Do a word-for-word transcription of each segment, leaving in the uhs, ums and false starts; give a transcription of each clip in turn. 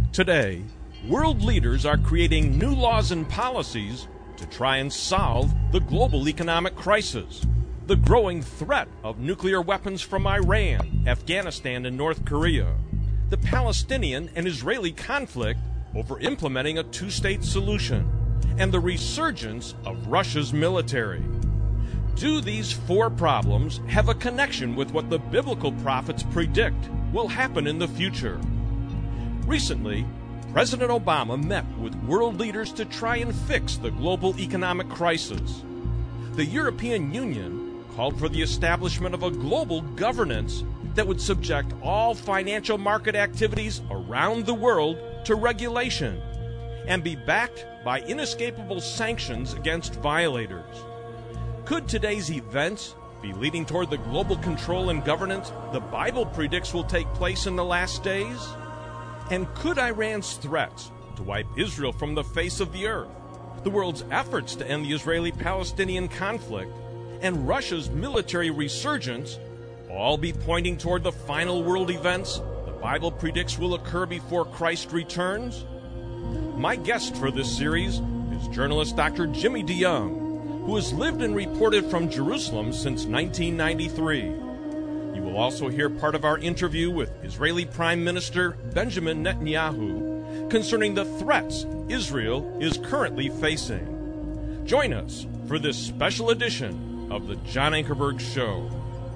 Today, world leaders are creating new laws and policies to try and solve the global economic crisis, the growing threat of nuclear weapons from Iran, Afghanistan, and North Korea, the Palestinian and Israeli conflict over implementing a two-state solution, and the resurgence of Russia's military. Do these four problems have a connection with what the biblical prophets predict will happen in the future? Recently, President Obama met with world leaders to try and fix the global economic crisis. The European Union called for the establishment of a global governance that would subject all financial market activities around the world to regulation and be backed by inescapable sanctions against violators. Could today's events be leading toward the global control and governance the Bible predicts will take place in the last days? And could Iran's threats to wipe Israel from the face of the earth, the world's efforts to end the Israeli-Palestinian conflict, and Russia's military resurgence all be pointing toward the final world events the Bible predicts will occur before Christ returns? My guest for this series is journalist Doctor Jimmy DeYoung, who has lived and reported from Jerusalem since nineteen ninety-three. You will also hear part of our interview with Israeli Prime Minister Benjamin Netanyahu concerning the threats Israel is currently facing. Join us for this special edition of the John Ankerberg Show.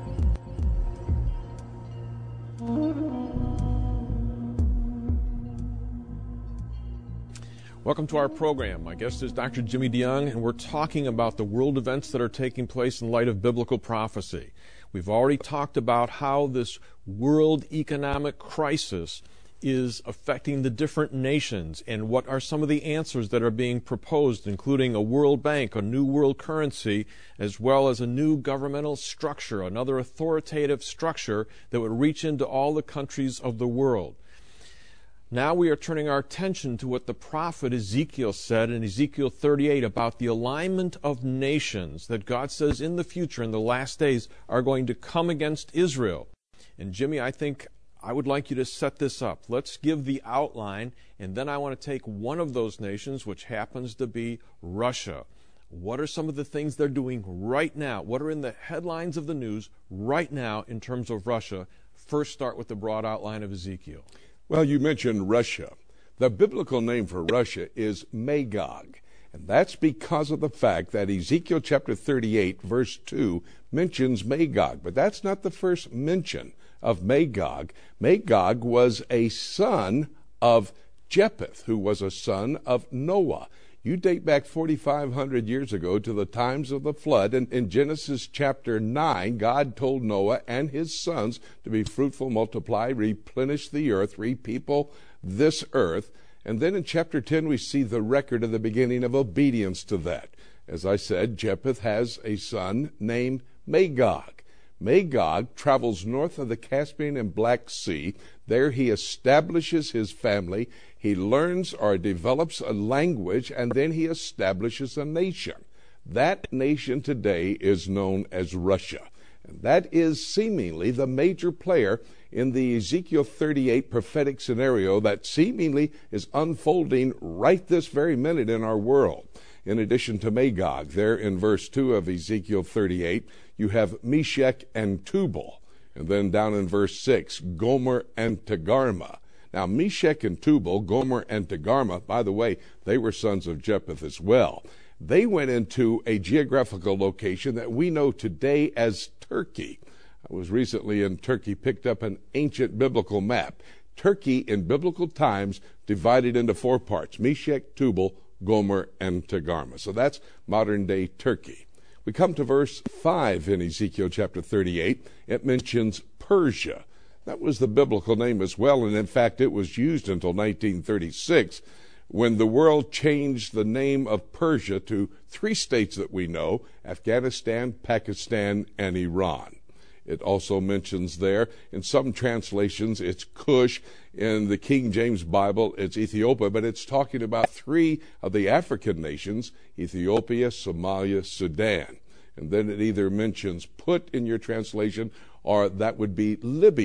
Welcome to our program. My guest is Doctor Jimmy DeYoung, and we're talking about the world events that are taking place in light of biblical prophecy. We've already talked about how this world economic crisis is affecting the different nations and what are some of the answers that are being proposed, including a world bank, a new world currency, as well as a new governmental structure, another authoritative structure that would reach into all the countries of the world. Now we are turning our attention to what the prophet Ezekiel said in Ezekiel thirty-eight about the alignment of nations that God says in the future, in the last days, are going to come against Israel. And Jimmy, I think I would like you to set this up. Let's give the outline, and then I want to take one of those nations, which happens to be Russia. What are some of the things they're doing right now? What are in the headlines of the news right now in terms of Russia? First, start with the broad outline of Ezekiel. Well, you mentioned Russia. The biblical name for Russia is Magog, and that's because of the fact that Ezekiel chapter thirty-eight, verse two, mentions Magog. But that's not the first mention of Magog. Magog was a son of Japheth, who was a son of Noah. You date back forty-five hundred years ago to the times of the flood, and in Genesis chapter nine, God told Noah and his sons to be fruitful, multiply, replenish the earth, repeople this earth. And then in chapter ten, we see the record of the beginning of obedience to that. As I said, Japheth has a son named Magog. Magog travels north of the Caspian and Black Sea. There he establishes his family. He learns or develops a language, and then he establishes a nation. That nation today is known as Russia. And that is seemingly the major player in the Ezekiel thirty-eight prophetic scenario that seemingly is unfolding right this very minute in our world. In addition to Magog, there in verse two of Ezekiel thirty-eight, you have Meshech and Tubal. And then down in verse six, Gomer and Togarmah. Now, Meshech and Tubal, Gomer and Togarmah, by the way, they were sons of Japheth as well. They went into a geographical location that we know today as Turkey. I was recently in Turkey, picked up an ancient biblical map. Turkey in biblical times divided into four parts: Meshech, Tubal, Gomer, and Togarmah. So that's modern-day Turkey. We come to verse five in Ezekiel chapter thirty-eight. It mentions Persia. That was the biblical name as well, and in fact it was used until nineteen thirty-six, when the world changed the name of Persia to three states that we know: Afghanistan, Pakistan, and Iran. It also mentions there, in some translations, it's Cush. In the King James Bible, it's Ethiopia, but it's talking about three of the African nations: Ethiopia, Somalia, Sudan. And then it either mentions Put in your translation, or that would be Libya.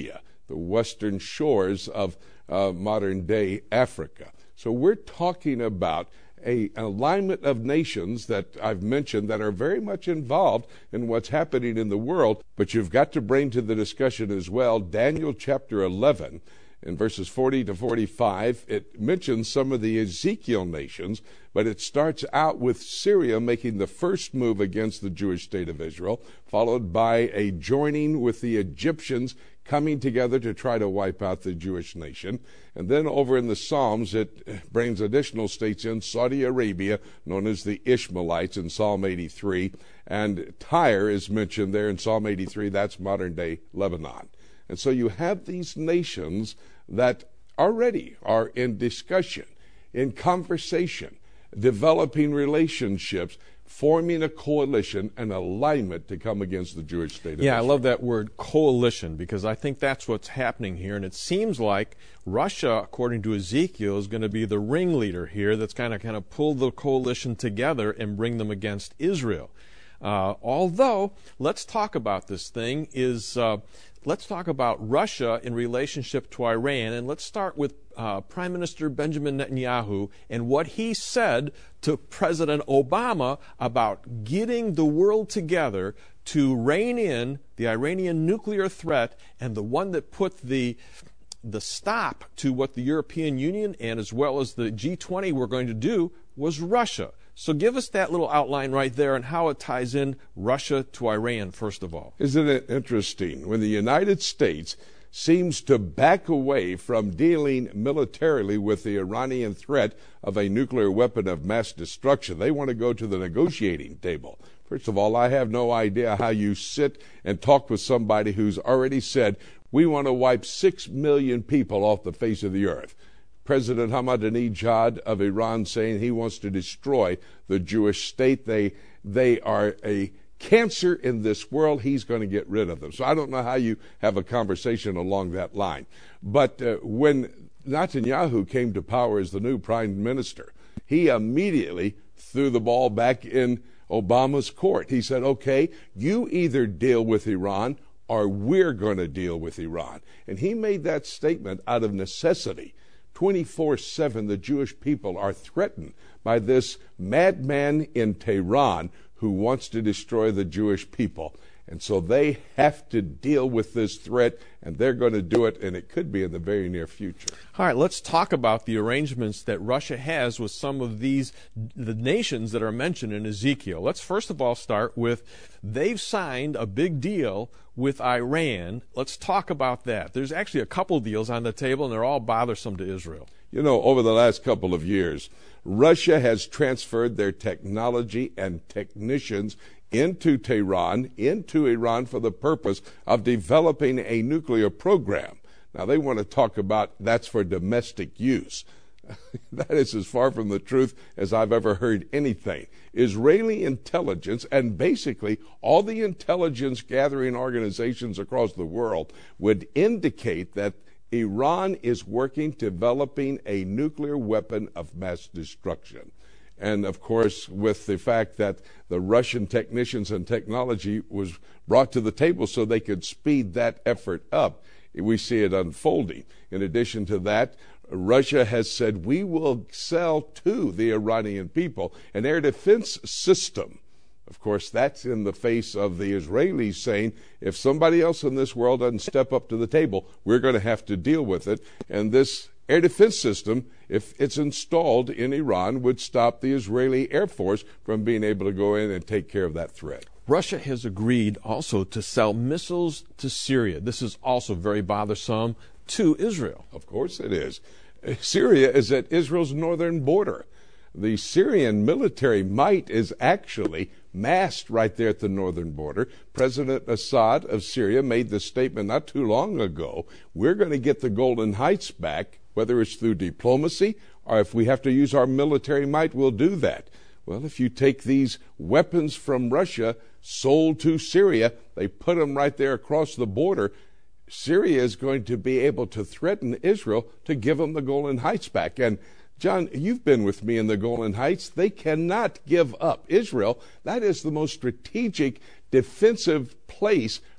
the western shores of uh, modern-day Africa. So we're talking about a, an alignment of nations that I've mentioned that are very much involved in what's happening in the world. But you've got to bring to the discussion as well Daniel chapter eleven. In verses forty to forty-five, it mentions some of the Ezekiel nations, but it starts out with Syria making the first move against the Jewish state of Israel, followed by a joining with the Egyptians coming together to try to wipe out the Jewish nation. And then over in the Psalms, it brings additional states in, Saudi Arabia, known as the Ishmaelites in Psalm eighty-three, and Tyre is mentioned there in Psalm eighty-three. That's modern-day Lebanon. And so you have these nations that already are in discussion, in conversation, developing relationships, forming a coalition, an alignment to come against the Jewish state of Yeah, Israel. I love that word coalition, because I think that's what's happening here. And it seems like Russia, according to Ezekiel, is going to be the ringleader here that's kind of kind of pull the coalition together and bring them against Israel. Uh, although, let's talk about this thing, is uh, let's talk about Russia in relationship to Iran, and let's start with uh, Prime Minister Benjamin Netanyahu and what he said to President Obama about getting the world together to rein in the Iranian nuclear threat, and the one that put the the stop to what the European Union and as well as the G twenty were going to do was Russia. So give us that little outline right there and how it ties in Russia to Iran, first of all. Isn't it interesting? When the United States seems to back away from dealing militarily with the Iranian threat of a nuclear weapon of mass destruction, they want to go to the negotiating table. First of all, I have no idea how you sit and talk with somebody who's already said, we want to wipe six million people off the face of the earth. President Ahmadinejad of Iran saying he wants to destroy the Jewish state. They they are a cancer in this world. He's going to get rid of them. So I don't know how you have a conversation along that line. But uh, when Netanyahu came to power as the new prime minister, he immediately threw the ball back in Obama's court. He said, okay, you either deal with Iran or we're going to deal with Iran. And he made that statement out of necessity. twenty-four seven, the Jewish people are threatened by this madman in Tehran who wants to destroy the Jewish people. And so they have to deal with this threat, and they're going to do it, and it could be in the very near future. All right, let's talk about the arrangements that Russia has with some of these, the nations that are mentioned in Ezekiel. Let's first of all start with, they've signed a big deal with Iran. Let's talk about that. There's actually a couple deals on the table, and they're all bothersome to Israel. You know, over the last couple of years, Russia has transferred their technology and technicians into Tehran, into Iran, for the purpose of developing a nuclear program. Now, they want to talk about that's for domestic use. That is as far from the truth as I've ever heard anything. Israeli intelligence, and basically all the intelligence gathering organizations across the world, would indicate that Iran is working, developing a nuclear weapon of mass destruction. And, of course, with the fact that the Russian technicians and technology was brought to the table so they could speed that effort up, we see it unfolding. In addition to that, Russia has said, we will sell to the Iranian people an air defense system. Of course, that's in the face of the Israelis saying, if somebody else in this world doesn't step up to the table, we're going to have to deal with it. And this air defense system, if it's installed in Iran, would stop the Israeli Air Force from being able to go in and take care of that threat. Russia has agreed also to sell missiles to Syria. This is also very bothersome to Israel. Of course it is. Syria is at Israel's northern border. The Syrian military might is actually massed right there at the northern border. President Assad of Syria made the statement not too long ago, we're going to get the Golan Heights back, whether it's through diplomacy or if we have to use our military might, we'll do that. Well, if you take these weapons from Russia sold to Syria, they put them right there across the border, Syria is going to be able to threaten Israel to give them the Golan Heights back. And John, you've been with me in the Golan Heights. They cannot give up Israel. That is the most strategic defensive place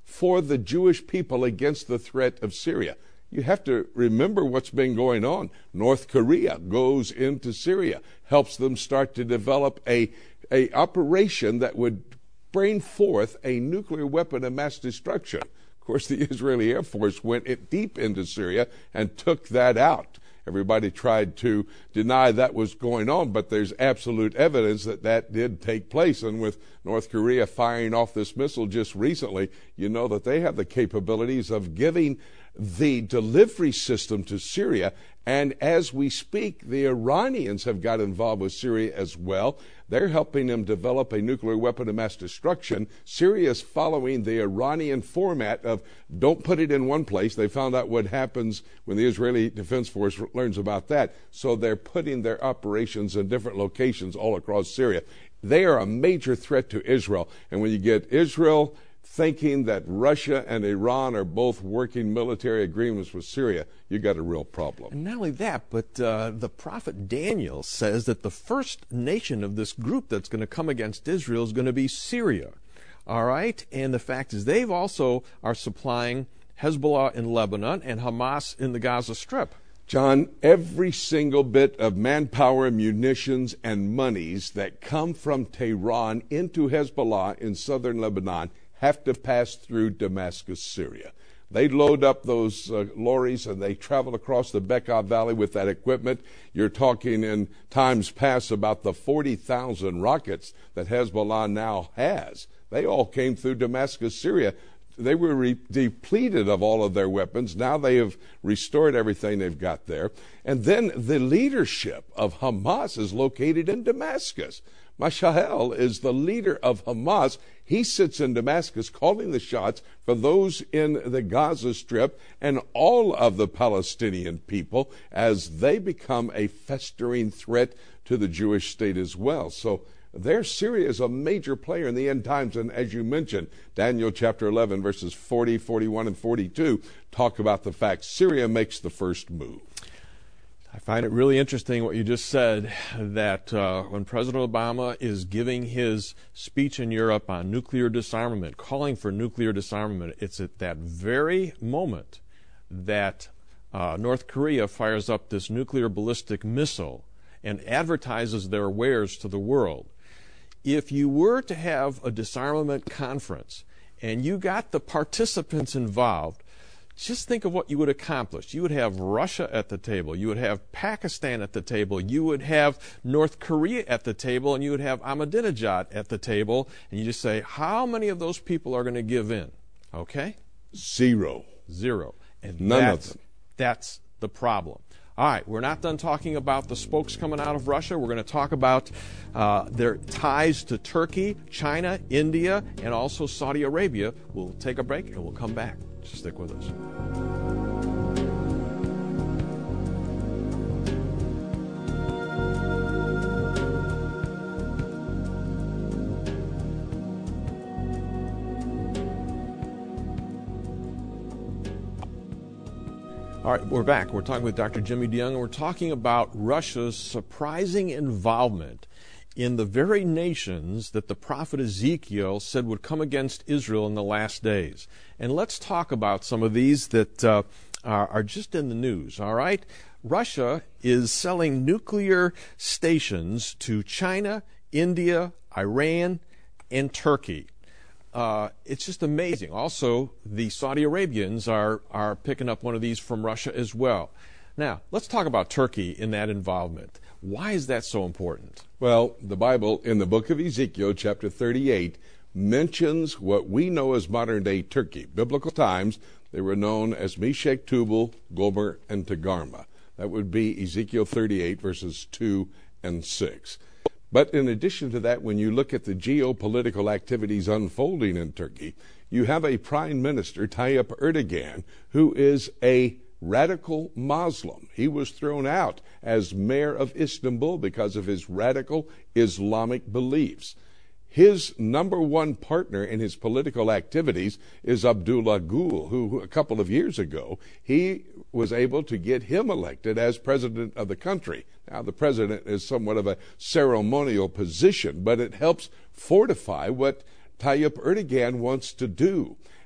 for the Jewish people against the threat of Syria. You have to remember what's been going on. North Korea goes into Syria, helps them start to develop a, a operation that would bring forth a nuclear weapon of mass destruction. Of course, the Israeli Air Force went deep into Syria and took that out. Everybody tried to deny that was going on, but there's absolute evidence that that did take place. And with North Korea firing off this missile just recently, you know that they have the capabilities of giving the delivery system to Syria. And as we speak, the Iranians have got involved with Syria as well. They're helping them develop a nuclear weapon of mass destruction. Syria is following the Iranian format of don't put it in one place. They found out what happens when the Israeli Defense Force learns about that. So they're putting their operations in different locations all across Syria. They are a major threat to Israel. And when you get Israel thinking that Russia and Iran are both working military agreements with Syria, you got a real problem. And not only that, but uh, the prophet Daniel says that the first nation of this group that's going to come against Israel is going to be Syria. All right? And the fact is they've also are supplying Hezbollah in Lebanon and Hamas in the Gaza Strip. John, every single bit of manpower, munitions, and monies that come from Tehran into Hezbollah in southern Lebanon have to pass through Damascus, Syria. They load up those uh, lorries and they travel across the Bekaa Valley with that equipment. You're talking in times past about the forty thousand rockets that Hezbollah now has. They all came through Damascus, Syria. They were re- depleted of all of their weapons. Now they have restored everything they've got there. And then the leadership of Hamas is located in Damascus. Mashal is the leader of Hamas. He sits in Damascus calling the shots for those in the Gaza Strip and all of the Palestinian people as they become a festering threat to the Jewish state as well. So there, Syria is a major player in the end times. And as you mentioned, Daniel chapter eleven, verses forty, forty-one, and forty-two talk about the fact Syria makes the first move. I find it really interesting what you just said, that uh, when President Obama is giving his speech in Europe on nuclear disarmament, calling for nuclear disarmament, it's at that very moment that uh, North Korea fires up this nuclear ballistic missile and advertises their wares to the world. If you were to have a disarmament conference and you got the participants involved, just think of what you would accomplish. You would have Russia at the table. You would have Pakistan at the table. You would have North Korea at the table. And you would have Ahmadinejad at the table. And you just say, how many of those people are going to give in? Okay? Zero. Zero. And None that's, of them. That's the problem. All right, we're not done talking about the spokes coming out of Russia. We're going to talk about uh, their ties to Turkey, China, India, and also Saudi Arabia. We'll take a break and we'll come back. So stick with us. All right, we're back. We're talking with Doctor Jimmy DeYoung, and we're talking about Russia's surprising involvement in the very nations that the prophet Ezekiel said would come against Israel in the last days. And let's talk about some of these that uh, are, are just in the news, all right? Russia is selling nuclear stations to China, India, Iran, and Turkey. Uh, it's just amazing. Also, the Saudi Arabians are, are picking up one of these from Russia as well. Now, let's talk about Turkey in that involvement. Why is that so important? Well, the Bible in the book of Ezekiel, chapter thirty-eight, mentions what we know as modern-day Turkey. Biblical times, they were known as Meshech, Tubal, Gomer, and Togarmah. That would be Ezekiel thirty-eight, verses two and six. But in addition to that, when you look at the geopolitical activities unfolding in Turkey, you have a prime minister, Tayyip Erdogan, who is a radical Muslim. He was thrown out as mayor of Istanbul because of his radical Islamic beliefs. His number one partner in his political activities is Abdullah Gül, who a couple of years ago, he was able to get him elected as president of the country. Now, the president is somewhat of a ceremonial position, but it helps fortify what Tayyip Erdogan wants to do.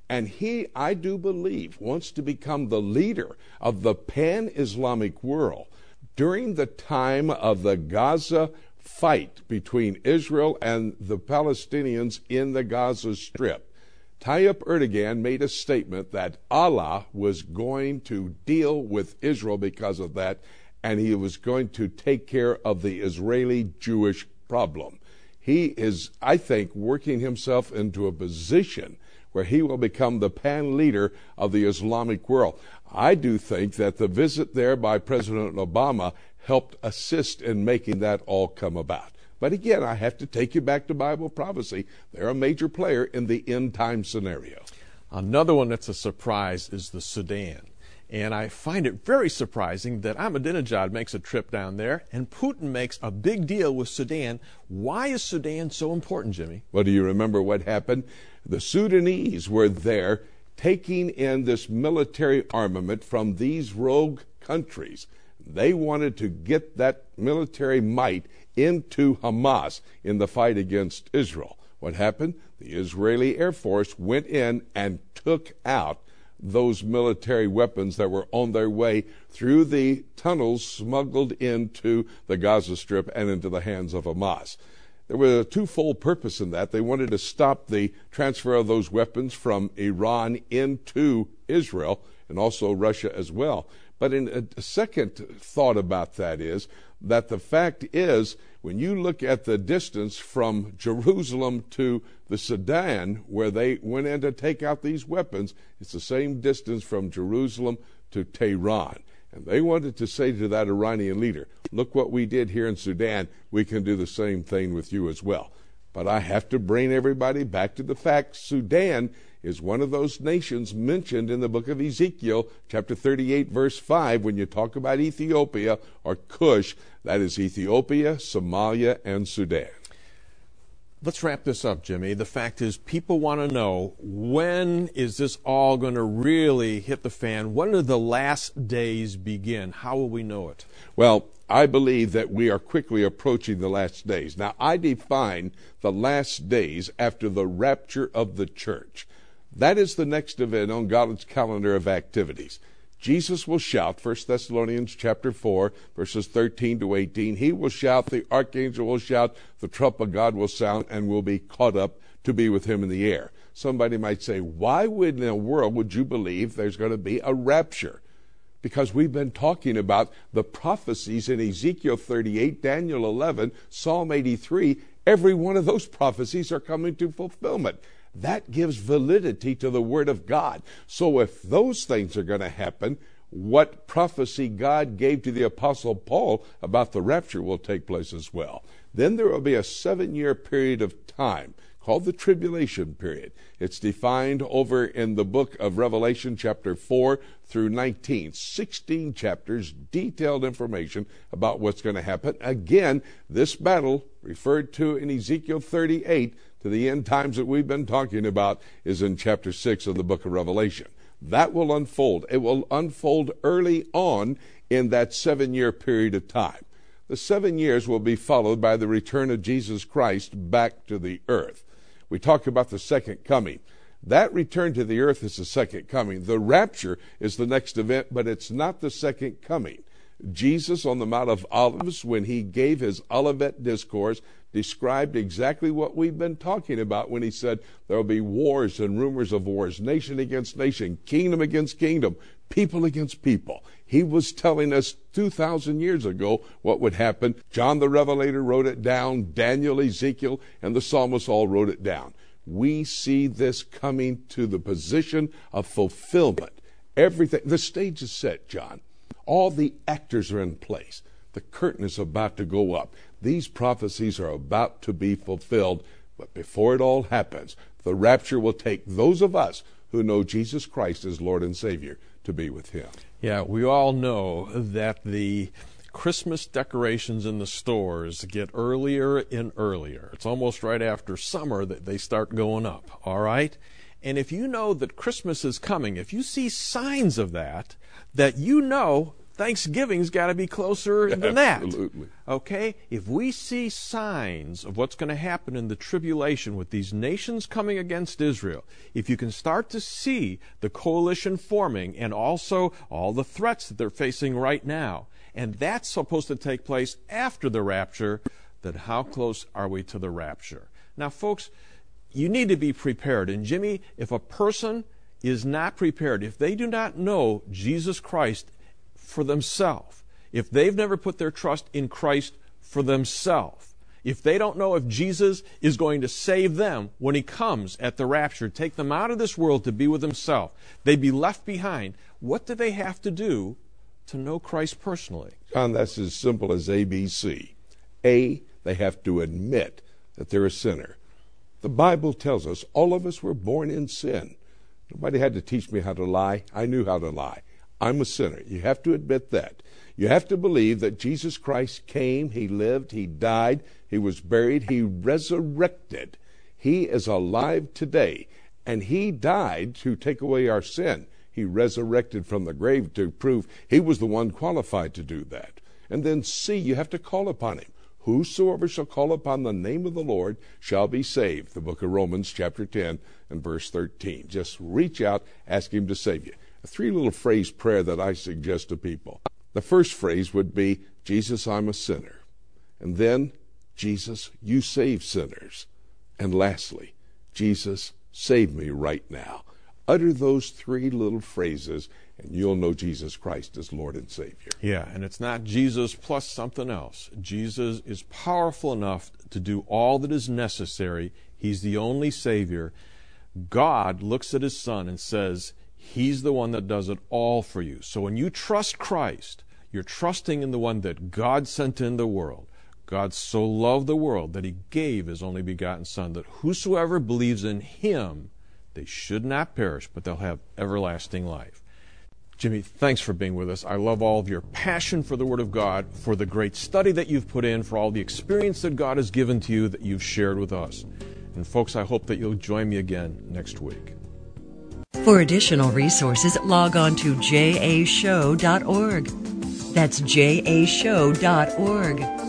And he, I do believe, wants to become the leader of the pan-Islamic world during the time of the Gaza fight between Israel and the Palestinians in the Gaza Strip. Tayyip Erdogan made a statement that Allah was going to deal with Israel because of that, and he was going to take care of the Israeli-Jewish problem. He is, I think, working himself into a position where he will become the pan leader of the Islamic world. I do think that the visit there by President Obama helped assist in making that all come about. But again, I have to take you back to Bible prophecy. They're a major player in the end time scenario. Another one that's a surprise is the Sudan. And I find it very surprising that Ahmadinejad makes a trip down there and Putin makes a big deal with Sudan. Why is Sudan so important, Jimmy? Well, do you remember what happened? The Sudanese were there taking in this military armament from these rogue countries. They wanted to get that military might into Hamas in the fight against Israel. What happened? The Israeli Air Force went in and took out those military weapons that were on their way through the tunnels smuggled into the Gaza Strip and into the hands of Hamas. There was a twofold purpose in that. They wanted to stop the transfer of those weapons from Iran into Israel and also Russia as well. But in a second thought about that is that the fact is, when you look at the distance from Jerusalem to the Sudan, where they went in to take out these weapons, it's the same distance from Jerusalem to Tehran. And they wanted to say to that Iranian leader, look what we did here in Sudan, we can do the same thing with you as well. But I have to bring everybody back to the fact Sudan is one of those nations mentioned in the book of Ezekiel, chapter thirty-eight, verse five, when you talk about Ethiopia or Cush, that is Ethiopia, Somalia, and Sudan. Let's wrap this up, Jimmy. The fact is, people want to know, when is this all going to really hit the fan? When do the last days begin? How will we know it? Well, I believe that we are quickly approaching the last days. Now, I define the last days after the rapture of the church. That is the next event on God's calendar of activities. Jesus will shout, First Thessalonians chapter four, verses thirteen to eighteen. He will shout, the archangel will shout, the trump of God will sound, and will be caught up to be with him in the air. Somebody might say, why would in the world would you believe there's going to be a rapture? Because we've been talking about the prophecies in Ezekiel thirty-eight, Daniel eleven, Psalm eighty-three. Every one of those prophecies are coming to fulfillment. That gives validity to the Word of God. So if those things are going to happen, what prophecy God gave to the Apostle Paul about the rapture will take place as well. Then there will be a seven-year period of time called the tribulation period. It's defined over in the book of Revelation chapter four through nineteen. sixteen chapters, detailed information about what's going to happen. Again, this battle referred to in Ezekiel thirty-eight to the end times that we've been talking about is in chapter six of the book of Revelation. That will unfold. It will unfold early on in that seven-year period of time. The seven years will be followed by the return of Jesus Christ back to the earth. We talk about the second coming. That return to the earth is the second coming. The rapture is the next event, but it's not the second coming. Jesus on the Mount of Olives, when he gave his Olivet Discourse, described exactly what we've been talking about when he said there will be wars and rumors of wars, nation against nation, kingdom against kingdom, people against people. He was telling us two thousand years ago what would happen. John the Revelator wrote it down. Daniel, Ezekiel, and the psalmists all wrote it down. We see this coming to the position of fulfillment. Everything, the stage is set, John. All the actors are in place. The curtain is about to go up. These prophecies are about to be fulfilled. But before it all happens, the rapture will take those of us who know Jesus Christ as Lord and Savior to be with him. Yeah, we all know that the Christmas decorations in the stores get earlier and earlier. It's almost right after summer that they start going up, all right? And if you know that Christmas is coming, if you see signs of that, that you know Thanksgiving's got to be closer than that. Absolutely. Okay? If we see signs of what's going to happen in the tribulation with these nations coming against Israel, if you can start to see the coalition forming and also all the threats that they're facing right now, and that's supposed to take place after the rapture, then how close are we to the rapture? Now, folks, you need to be prepared. And Jimmy, if a person is not prepared, if they do not know Jesus Christ for themselves, if they've never put their trust in Christ for themselves, if they don't know if Jesus is going to save them when he comes at the rapture, take them out of this world to be with himself, they'd be left behind. What do they have to do to know Christ personally? John, that's as simple as A B C. A, they have to admit that they're a sinner. The Bible tells us all of us were born in sin. Nobody had to teach me how to lie. I knew how to lie. I'm a sinner. You have to admit that. You have to believe that Jesus Christ came, he lived, he died, he was buried, he resurrected. He is alive today, and he died to take away our sin. He resurrected from the grave to prove he was the one qualified to do that. And then C, you have to call upon him. Whosoever shall call upon the name of the Lord shall be saved. The book of Romans chapter ten and verse thirteen. Just reach out, ask him to save you. A three little phrase prayer that I suggest to people. The first phrase would be, Jesus, I'm a sinner. And then, Jesus, you save sinners. And lastly, Jesus, save me right now. Utter those three little phrases, and you'll know Jesus Christ as Lord and Savior. Yeah, and it's not Jesus plus something else. Jesus is powerful enough to do all that is necessary. He's the only Savior. God looks at his Son and says, he's the one that does it all for you. So when you trust Christ, you're trusting in the one that God sent in the world. God so loved the world that he gave his only begotten Son, that whosoever believes in him, they should not perish, but they'll have everlasting life. Jimmy, thanks for being with us. I love all of your passion for the Word of God, for the great study that you've put in, for all the experience that God has given to you that you've shared with us. And folks, I hope that you'll join me again next week. For additional resources, log on to j a show dot org. That's j a show dot org.